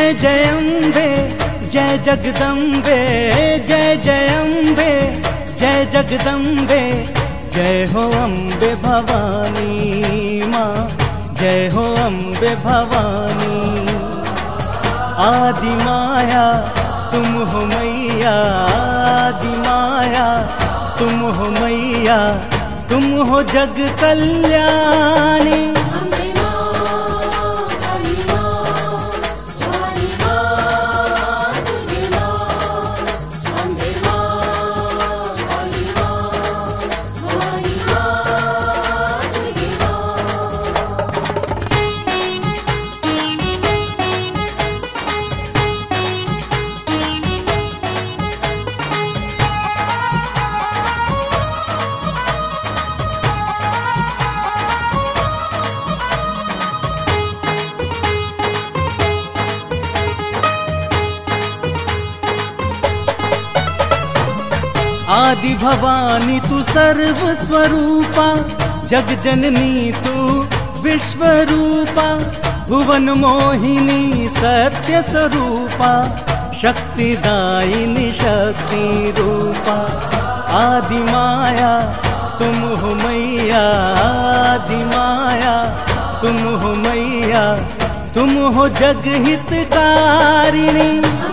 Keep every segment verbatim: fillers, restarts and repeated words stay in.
जय जय अम्बे जय जगदम्बे, जय जय अम्बे जय जगदम्बे, जय हो अम्बे भवानी माँ, जय हो अम्बे भवानी। आदि माया तुम हो मैया, आदि माया तुम हो मैया, तुम हो जग कल्याणी। आदि भवानी तू सर्व स्वरूपा, जग जननी तू विश्वरूपा, भुवन मोहिनी सत्य स्वरूपा, शक्तिदायिनी शक्ति रूपा। आदि माया तुम हो मैया, आदि माया तुम हो मैया, तुम हो जग हितकारिणी।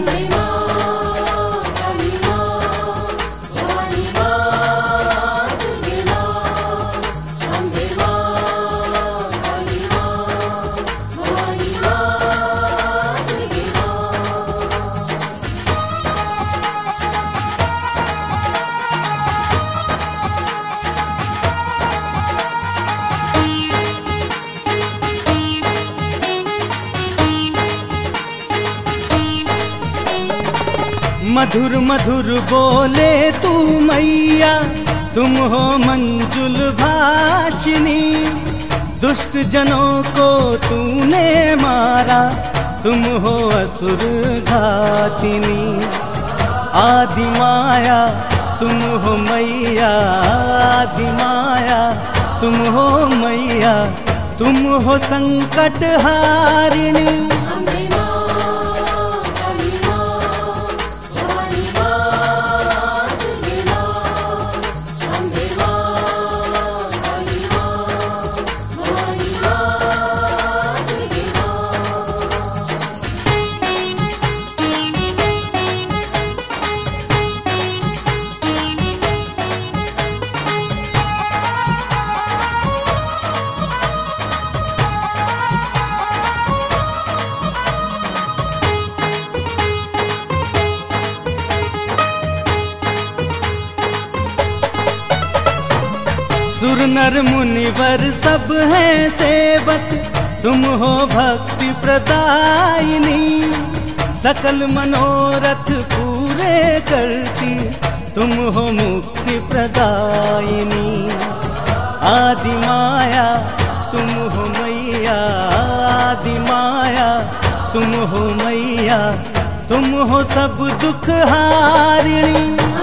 मधुर मधुर बोले तू मैया, तुम हो मंजुल भाषिनी, दुष्ट जनों को तूने मारा, तुम हो असुर घातिनी। आदि माया तुम हो मैया, आदि माया तुम हो मैया, तुम हो संकट हारिणी। सुर नर मुनिवर सब हैं सेवक, तुम हो भक्ति प्रदायिनी, सकल मनोरथ पूरे करती, तुम हो मुक्ति प्रदायिनी। आदि माया तुम हो मैया, आदि माया तुम हो मैया, तुम हो सब दुख हारिणी।